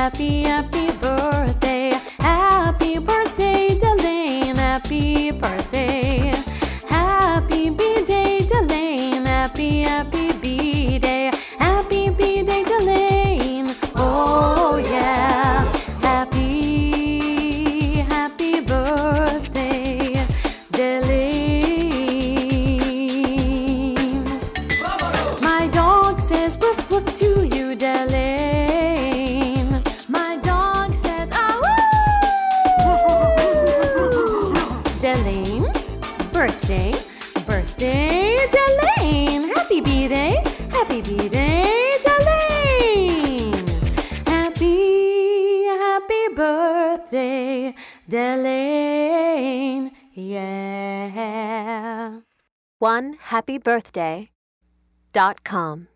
Happy, happy birthday. Happy birthday, Delaine. Happy birthday. Happy B-Day, Delaine. Happy, happy B-Day. Happy B-Day, Delaine. Oh, yeah. Happy, happy birthday, Delaine. My dog says woof woof to you, Delaine. My dog says ah woo. Delaine, birthday, birthday, Delaine. Happy B-Day, happy B-Day, Delaine. Happy, happy birthday, Delaine. Yeah. OneHappyBirthday.com